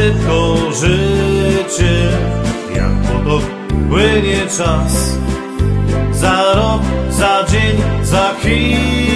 szybko życie, jak potok płynie czas. Za rok, za dzień, za chwilę